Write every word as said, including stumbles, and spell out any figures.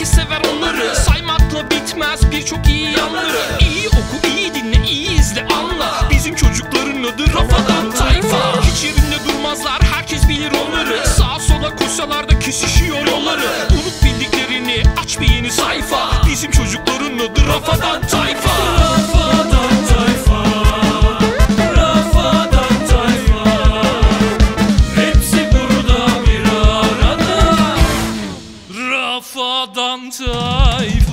sever onları. Saymakla bitmez birçok iyi yanları. İyi oku, iyi dinle, iyi izle, anla. Bizim çocukların adı Rafadan Tayfa. Hiç yerinde durmazlar, herkes bilir onları. Sağa sola koşsalar da kesişiyor yolları. Unut bildiklerini, aç bir yeni sayfa. Bizim çocukların adı Rafadan Tayfa. Rafadan Tayfa, Rafadan Tayfa, hepsi burada bir arada. Rafadan Tayfa.